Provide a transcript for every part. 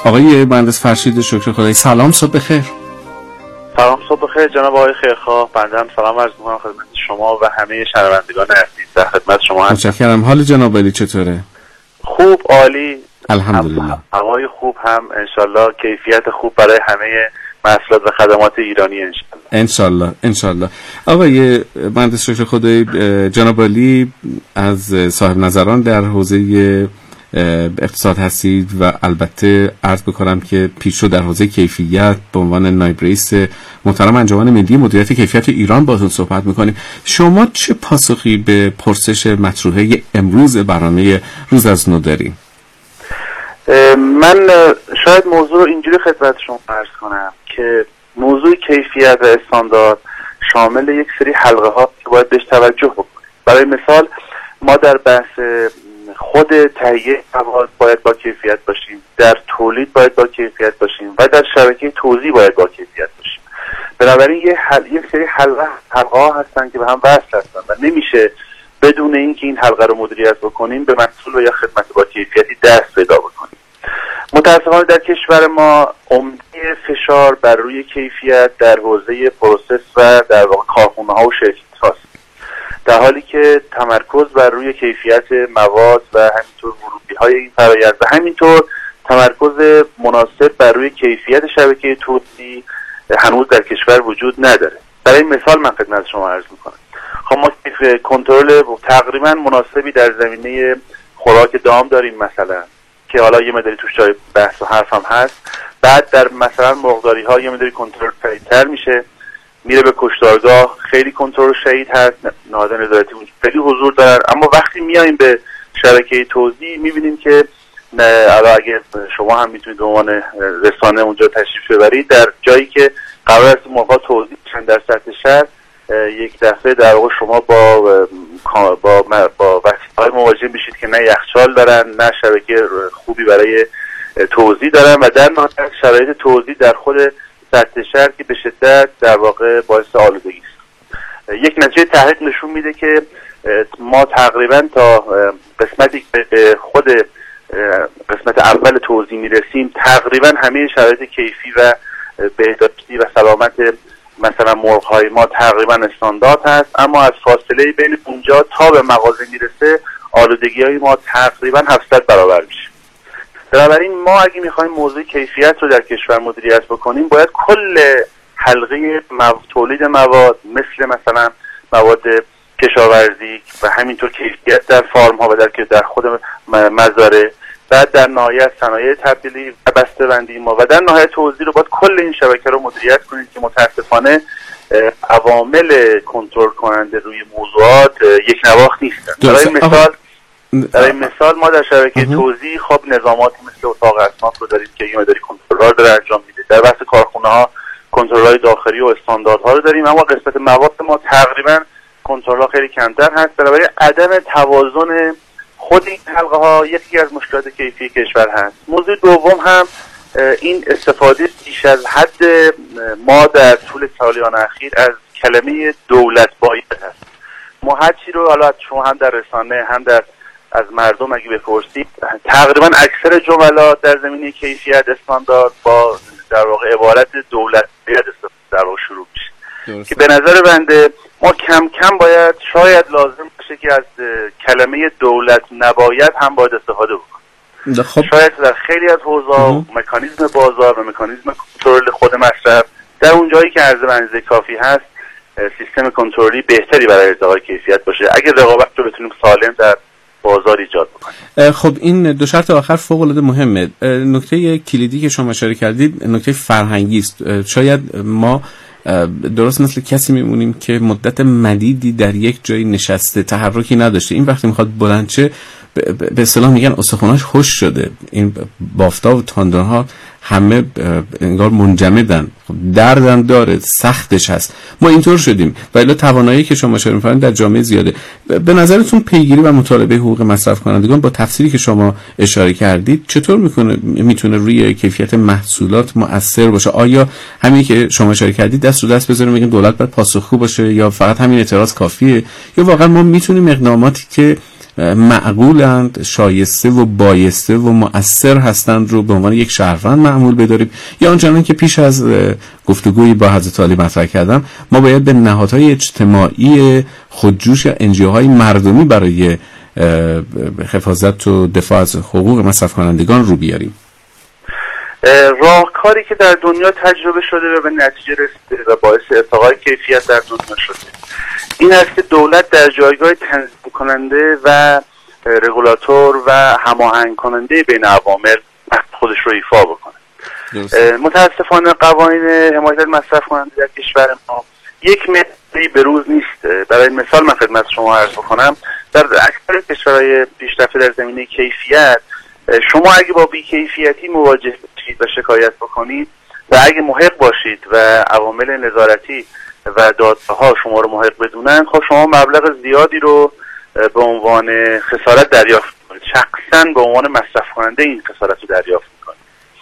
آقای مهندس فرشید شکر خدایی، سلام، صبح بخیر. سلام، صبح بخیر جناب آقای خیرخواه. بنده هم سلام عرض می‌کنم خدمت شما و همه شنوندگان عزیز. در خدمت شما هستم. متشکرم. حال جناب عالی چطوره؟ خوب، عالی، الحمدلله. هوای خوب هم انشالله، کیفیت خوب برای همه محصولات و خدمات ایرانی انشالله. آقای مهندس شکر خدایی، جناب عالی از صاحب نظران در حوزه اقتصاد هستید و البته عرض بکنم که پیشرو در حوزه کیفیت به عنوان نایب رئیس محترم انجمن ملی مدیریت کیفیت ایران باهاتون صحبت میکنیم. شما چه پاسخی به پرسش مطروحه امروز برنامه روز از نو دارین؟ من شاید موضوع رو اینجوری خدمت شما عرض کنم که موضوع کیفیت و استاندارد شامل یک سری حلقه ها که باید بهش توجه بکنیم. برای مثال ما در بحث خود تهیه مواد باید با کیفیت باشیم، در تولید باید با کیفیت باشیم و در شبکه توزیع باید با کیفیت باشیم. بنابراین یک سری حلقه ها هستن که به هم وصل هستن و نمیشه بدون اینکه این حلقه رو مدیریت بکنیم به محصول و یا خدمت با کیفیتی دست پیدا بکنیم. متاسفانه در کشور ما عمده فشار بر روی کیفیت در حوزه پروسس و در واقع کارخانه‌ها و شرکت‌ها هست، در حالی که تمرکز بر روی کیفیت مواد و همینطور ورودی‌های این فرآیند و همینطور تمرکز مناسب بر روی کیفیت شبکه توزیع هنوز در کشور وجود نداره. برای مثال من خدمت شما عرض می‌کنم. خب ما کنترل تقریبا مناسبی در زمینه خوراک دام داریم مثلا، که حالا یه مقداری توش جای بحث و حرف هم هست. بعد در مثلا مرغداری‌ها یه مقداری کنترل شدیدتر میشه، میره به کشتارگاه خیلی کنترل شدید هست، نهادهای نظارتی اونجا خیلی حضور دارن. اما وقتی میایم به شبکه توزیع میبینیم که اگه شما هم میتونید به عنوان رسانه اونجا تشریف ببرید، در جایی که قرار است مرغ‌ها توزیع بشن در سطح شهر، یک دفعه در واقع شما با وسیله‌های مواجه میشید که نه یخچال دارن، نه شبکه خوبی برای توزیع دارن و در نهایت شرایط توزیع در خود سطح شهر که به شدت در واقع باعث آلودگی است. یک نتیجه تحقیق نشون میده که ما تقریبا تا قسمتی که خود قسمت اول توزیع میرسیم تقریبا همه شرایط کیفی و بهداشتی و سلامت مثلا مرغ‌های ما تقریبا استاندارد هست، اما از فاصله بین اونجا تا به مغازه میرسه آلودگی‌های ما تقریبا 700 برابر میشه. بنابراین ما اگه میخوایم موضوع کیفیت رو در کشور مدیریت بکنیم باید کل حلقه تولید مواد مثلا مواد کشاورزی و همینطور کیفیت در فارم ها و در خود مزارع، بعد در نهایت صنایع تبدیلی و بسته‌بندی ما و در نهایت توزیع رو باید کل این شبکه رو مدیریت کنیم که متاسفانه عوامل کنترل کننده روی موضوعات یک نواخت نیستن. برای مثال ما در شبکه توزیع خب نظاماتی مثل اتاق اصناف رو داریم که یه مقداری کنترل داره انجام میده. در بحث کارخونه‌ها کنترل‌های داخلی و استانداردها رو داریم، اما قسمت مواد ما تقریبا کنترل‌ها خیلی کمتر هست. بنابراین عدم توازن خود این حلقه‌ها یکی از مشکلات کیفی کشور هست. موضوع دوم هم این استفاده بیش از حد ما در طول سالیان اخیر از کلمه دولت باید هست. ما هر چی رو حالا شما هم در رسانه هم از مردم اگه بپرسید تقریبا اکثر جملات در زمینه کیفیت استاندارد با در واقع عبارت دولت باید در واقع شروع میشه که به نظر بنده ما کم کم باید شاید لازم باشه که از کلمه دولت نباید هم باید استفاده بکنیم. خب شاید در خیلی از حوزه‌ها مکانیزم بازار و مکانیزم کنترل خود مصرف در اون جایی که عرضه به اندازه کافی هست سیستم کنترلی بهتری برای ارتقای کیفیت باشه اگه رقابت رو بتونیم سالم در بازار ایجاد بکنیم. خب این دو شرط آخر فوق العاده مهمه. نکته کلیدی که شما اشاره کردید نکته فرهنگی است. شاید ما درست مثل کسی میمونیم که مدت مدیدی در یک جایی نشسته، تحرکی نداشته. این وقتی میخواد بلند شه به اصطلاح میگن استخواناش خوش شده، این بافتا و تاندونها همه انگار منجمدن، دردم داره، سختش هست. ما اینطور شدیم و الا توانایی که شما اشاره می‌فرمایید در جامعه زیاده. به نظرتون پیگیری و مطالبه حقوق مصرف کنندگان با تفسیری که شما اشاره کردید چطور میتونه روی کیفیت محصولات مؤثر باشه؟ آیا همین که شما اشاره کردید دست رو دست بذاریم بگیم دولت باید پاسخگو باشه، یا فقط همین اعتراض کافیه، یا واقعا ما میتونیم اقداماتی که معقولند، شایسته و بایسته و مؤثر هستند رو به عنوان یک شهروند معمول بداریم، یا آنچنان که پیش از گفتگویی با حضرت عالی مطرح کردم ما باید به نهادهای اجتماعی خودجوش یا انجیوهای مردمی برای حفاظت و دفاع از حقوق مصرف کنندگان رو بیاریم؟ راهکاری که در دنیا تجربه شده و به نتیجه رسیده و باعث ارتقای کیفیت در دنیا شده این است که دولت در جایگاه تنظیم کننده و رگولاتور و هماهنگ کننده بین عوامل خودش رو ایفا بکنه. متاسفانه قوانین حمایت از مصرف کننده در کشور ما یک مقداری به روز نیست. برای مثال من خدمت شما عرض بکنم در اکثر کشورهای پیشرفته در زمینه کیفیت شما اگه با بی‌کیفیتی مواجه بشید و شکایت بکنید و اگه محق باشید و عوامل نظارتی و دادگاه‌ها شما رو محق بدونن، خب شما مبلغ زیادی رو به عنوان خسارت دریافت می‌کنید. شخصاً به عنوان مصرف کننده این خسارت رو دریافت می‌کنید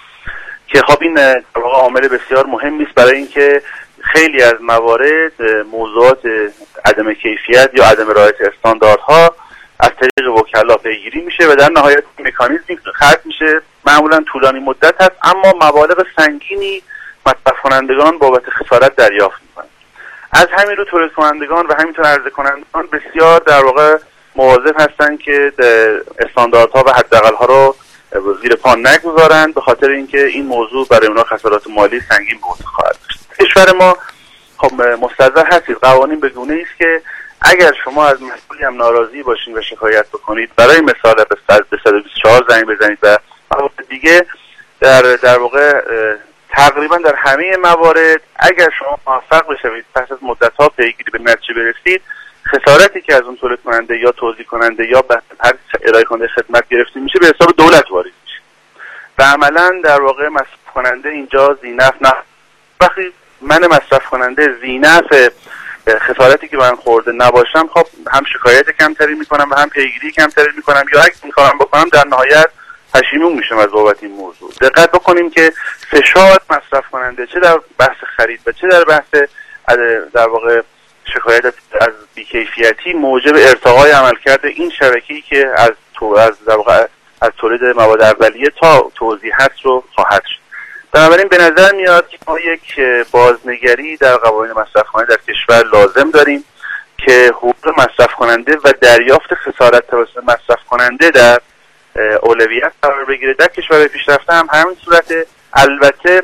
که خب این در واقع عامل بسیار مهمی است برای اینکه خیلی از موارد موضوعات عدم کیفیت یا عدم رعایت استانداردها از طریق وکلا پیگیری میشه و در نهایت مکانیزمی خلق میشه، معمولا طولانی مدت هست اما مبالغ سنگینی مصرف کنندگان بابت خسارت دریافت میکنن. از همین رو تولید کنندگان و همینطور عرضه کنندگان بسیار در واقع مواظب هستن که استانداردها و حداقل‌ها رو زیر پا نگذارن، به خاطر اینکه این موضوع برای اونها خسارات مالی سنگین به وجود خواهد داشت. کشور ما خب مستحضر هستید قوانین به گونه‌ای است که اگر شما از مسئولی هم ناراضی باشین و شکایت بکنید، برای مثال به 124 زنگ بزنید و موارد دیگه در واقع تقریبا در همه موارد اگر شما موفق بشوید پس از مدت‌ها پیگیری به نتیجه برسید، خسارتی که از اون تولید کننده یا توزیع کننده یا هر ارائه کننده خدمت گرفته میشه به حساب دولت وارد میشه و عملاً در واقع مصرف کننده اینجا ذی‌نفع نه. وقتی من مصرف کننده ذی‌نفع خسارتی که من خورده نباشم، خب هم شکایت کمتری میکنم و هم پیگیری کمتری میکنم، یا اگه این کارم بکنم در نهایت پشیمون میشم از بابت این موضوع. دقت بکنیم که فشار مصرف کننده چه در بحث خرید و چه در بحث در واقع شکایت از بیکیفیتی موجب ارتقای عملکرد این شبکه‌ای که از در واقع از تولید مواد اولیه تا توزیعات رو خواهد شد. بنابراین به نظر میاد که ما یک بازنگری در قوانین مصرف کننده در کشور لازم داریم که حقوق مصرف کننده و دریافت خسارت توسط مصرف کننده در اولویت قرار بگیره. در کشورهای پیشرفته هم همین صورته. البته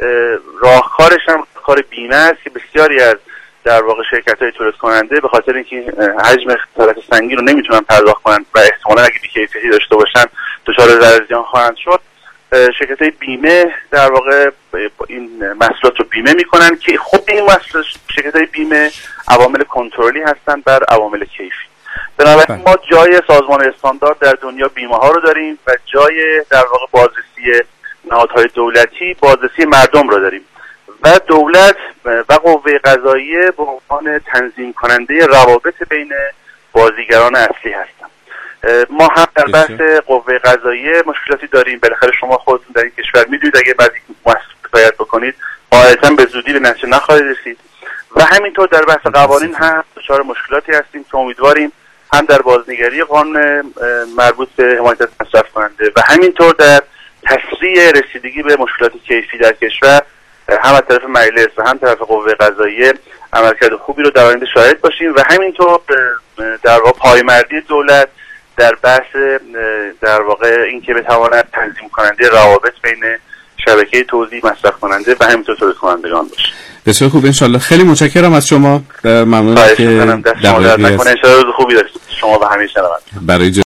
راهکارش هم کار بیمه است که بسیاری از در واقع شرکت‌های تولید کننده به خاطر اینکه حجم خسارت سنگین رو نمیتونن پرداخت کنن و احتمالاً اگه بی‌کیفیتی داشته باشن دچار ضرر زیان خواهند شد، شرکت‌های بیمه در واقع این محصولات رو بیمه میکنن که خود این شرکت‌های بیمه عوامل کنترلی هستند بر عوامل کیفی. بنابراین ما جای سازمان استاندارد در دنیا بیمه ها رو داریم و جای در واقع بازرسی نهادهای دولتی بازرسی مردم رو داریم و دولت و قوه قضاییه به عنوان تنظیم کننده روابط بین بازیگران اصلی هستند. ما هم در بحث قوه قضاییه مشکلاتی داریم. بالاخره شما خودتون در این کشور میدونید اگه بعضی شکایت بکنید قاعدتاً به زودی به نتیجه نخواهید رسید و همینطور در بحث قوانین هم دچار مشکلاتی هستیم که امیدواریم هم در بازنگری قانون مربوط به حمایت از مصرف کننده و همینطور در تسریع رسیدگی به مشکلات کیفی در کشور هم از طرف مجلس و هم طرف قوه قضاییه عملکرد خوبی رو در آینده شاهد باشیم و همینطور در واقع پایمردی دولت در بحث در واقع اینکه بتواند تنظیم کننده روابط بین شبکه توزیع مصرف کننده و همینطور تولید کنندگان باشه. بسیار خوب، انشالله. خیلی متشکرم از شما. ممنونم که دقیقاً ان شاء الله روز خوبی داشتید شما و همه شنوندگان. برای